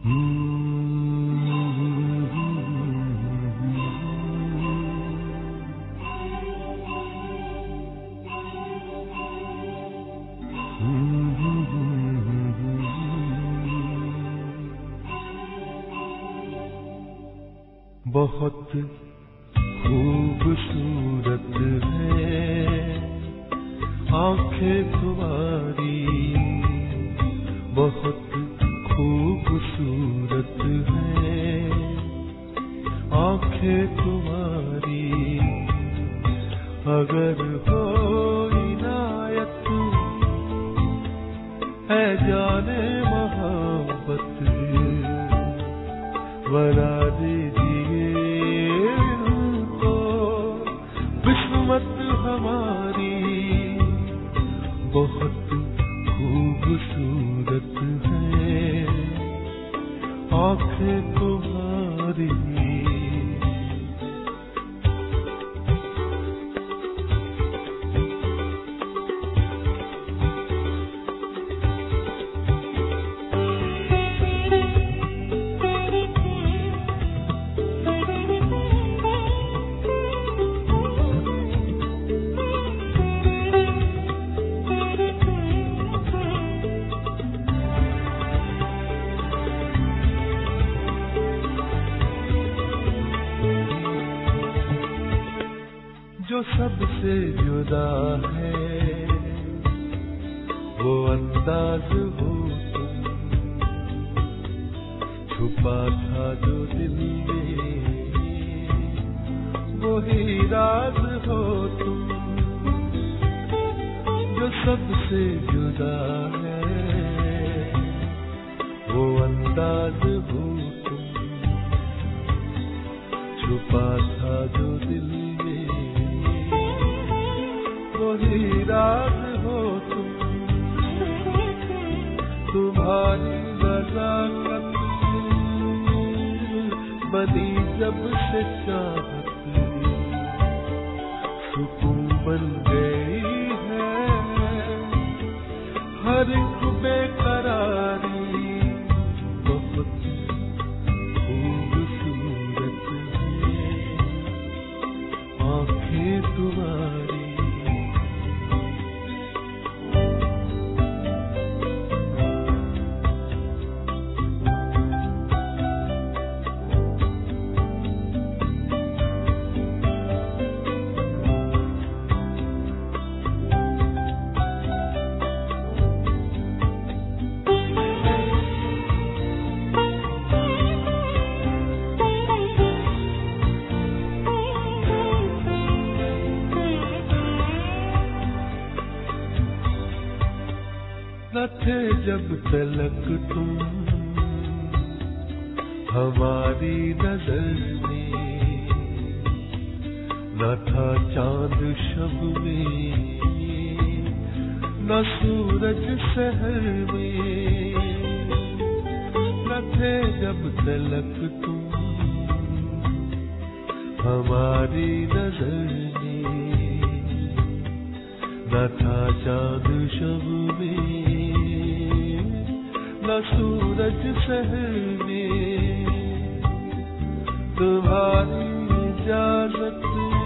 बहुत खूबसूरत है आंखें तुम्हारी, बहुत खूबसूरत है आंखें तुम्हारी। अगर हो इनायत है जाने मोहब्बत, बना दीजिए उनको किस्मत हमारी। बहुत खूबसूरत है आंखें तुम्हारी। जो सबसे जुदा है वो अंदाज हो तुम, छुपा था जो दिल में वही राज हो तुम। जो सबसे जुदा है वो अंदाज हो तुम, छुपा था जो दिल वही राज हो तुम। तुम्हारी नज़ाकत बनी जब से चाहत, सुकून बन गई है हर एक बेकरारी। बहुत खूबसूरत है आंखें तुम्हारी। न थे जब तलक तुम हमारी नजर में, न था चांद शब में न सूरज शहर में। न थे जब तलक तुम हमारी नजर में, न था चांद शब में न सूरज शहर में। तुम्हारी इजाजत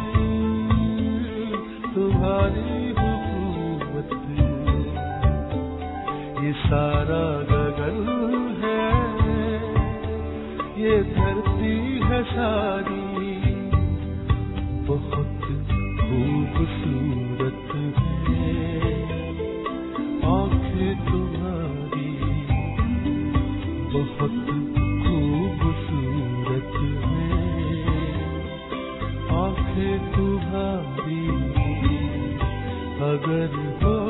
तुम्हारी हुकूमत, ये सारा गगन है ये धरती है सारी। बहुत खूबसूरत है आंखें तुम्हारी, बहुत खूबसूरत है आंखें तुम्हारी। अगर हो